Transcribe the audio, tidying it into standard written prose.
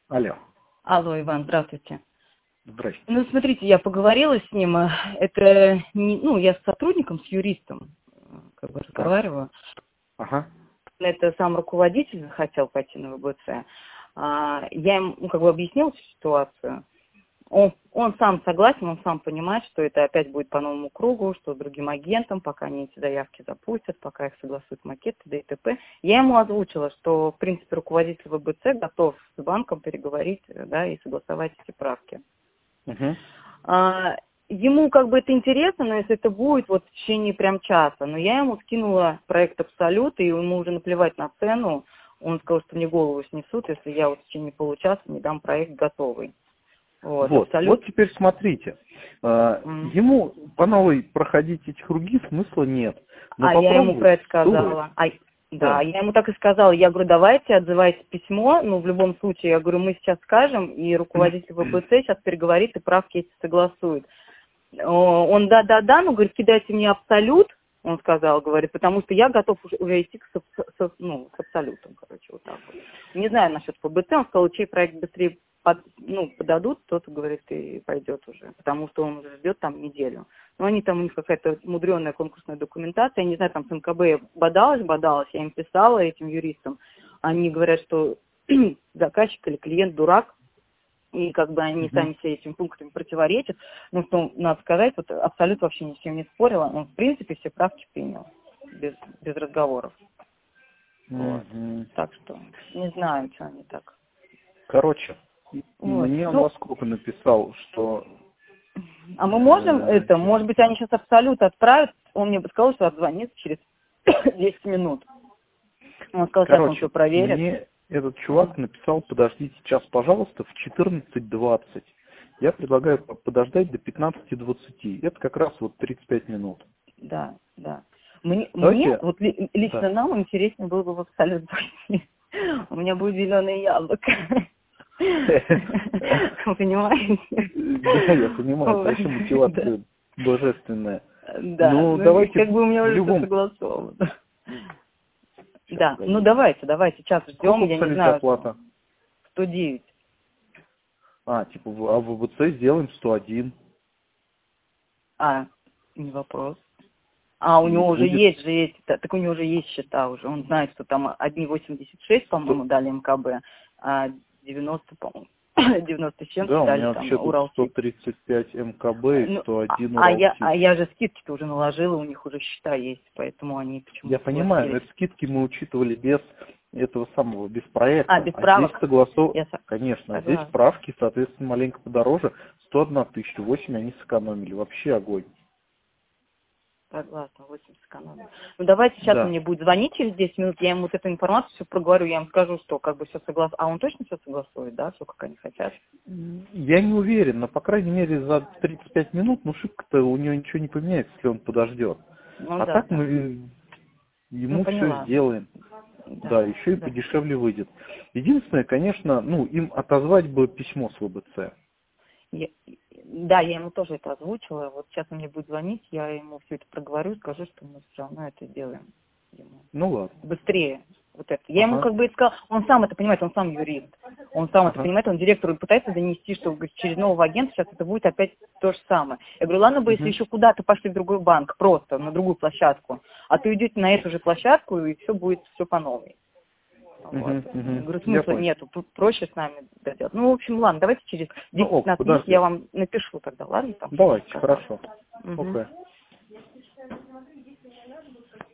Алло. Алло, Иван, здравствуйте. Здрасте. Ну, смотрите, я поговорила с ним. Это не, я с сотрудником, с юристом, как бы Так. разговариваю. Ага. Это сам руководитель хотел пойти на ВБЦ. Я ему как бы объяснила всю ситуацию. Он сам согласен, он сам понимает, что это опять будет по новому кругу, что с другим агентом, пока они эти заявки запустят, пока их согласуют макеты, да и т.п. Я ему озвучила, что, в принципе, руководитель ВБЦ готов с банком переговорить, да, и согласовать эти правки. Угу. Ему как бы это интересно, но если это будет вот в течение прям часа. Но я ему скинула проект «Абсолют», и ему уже наплевать на цену. Он сказал, что мне голову снесут, если я вот в течение получаса не дам проект готовый. Вот теперь смотрите. Ему по новой проходить эти круги смысла нет. Но я ему про это сказала. Да, я ему так и сказала. Я говорю, давайте, отзывайте письмо. Ну, в любом случае, я говорю, мы сейчас скажем, и руководитель ВБЦ сейчас переговорит и правки эти согласует. Он да, ну, говорит, кидайте мне «Абсолют», он сказал, говорит, потому что я готов уже идти с «Абсолютом», короче, вот так вот. Не знаю насчет ВБЦ, он сказал, чей проект быстрее подадут, тот, говорит, и пойдет уже, потому что он уже ждет там неделю. Но они там, у них какая-то мудреная конкурсная документация, я не знаю, там с МКБ я бодалась, я им писала, этим юристам, они говорят, что заказчик или клиент дурак, и как бы они сами все этим пунктам противоречат. Ну, что надо сказать, вот Абсолют вообще ни с чем не спорила, он, в принципе, все правки принял, без разговоров. Вот. Так что, не знаю, что они так. Короче, мне он во сколько написал, что... А мы можем может быть, они сейчас Абсолют отправят, он мне бы сказал, что отзвонится через 10 минут. Он сказал, сейчас он все проверит. Мне этот чувак написал, подождите час, пожалуйста, в 14:20. Я предлагаю подождать до 15:20. Это как раз вот 35 минут. Да. Мне вот лично нам интереснее было бы в Абсолют пойти. У меня будет зеленое яблоко. Вы понимаете? Да, я понимаю, это вообще мотивация божественная. Да, ну давайте как бы у меня уже все согласовано. Да, ну давайте, час ждем, я не знаю. Оплата? 109. Типа, а в ВБЦ сделаем 101. Не вопрос. У него уже есть же эти, так у него уже есть счета уже. Он знает, что там одни 86, по-моему, дали МКБ, а 90, по-моему, 90 с чем-то дали там Уралсиб. 135 МКБ и 101 Уралсиб. Я же скидки-то уже наложила, у них уже счета есть, поэтому они почему-то... Я понимаю, но эти скидки мы учитывали без этого самого, без проекта. Без правок? Здесь согласовано. Конечно, здесь правки, соответственно, маленько подороже. 101 тысяча, 8 они сэкономили. Вообще огонь. Согласна, 8 сэкономили. Ну, давайте сейчас он мне будет звонить через 10 минут, я ему вот эту информацию все проговорю, я ему скажу, что как бы все согласует. А он точно все согласует, да, все как они хотят? Я не уверен, но, по крайней мере, за 35 минут, шибко-то у него ничего не поменяется, если он подождет. Так мы ему все сделаем. Да, еще и подешевле выйдет. Единственное, конечно, им отозвать бы письмо с ВБЦ. Да, я ему тоже это озвучила. Вот сейчас он мне будет звонить, я ему все это проговорю, скажу, что мы все равно это сделаем. Ну ладно. Быстрее. Вот это. Я ему как бы сказала, он сам это понимает, он сам юрист. Он сам это понимает, он директору пытается донести, что через нового агента сейчас это будет опять то же самое. Я говорю, ладно бы, если еще куда-то пошли в другой банк, просто на другую площадку, а то идете на эту же площадку, и все будет все по новой. Говорю, смысла нету, тут проще с нами доделать. Ну, в общем, ладно, давайте через 10-15 минут я вам напишу тогда, ладно? Давайте, хорошо.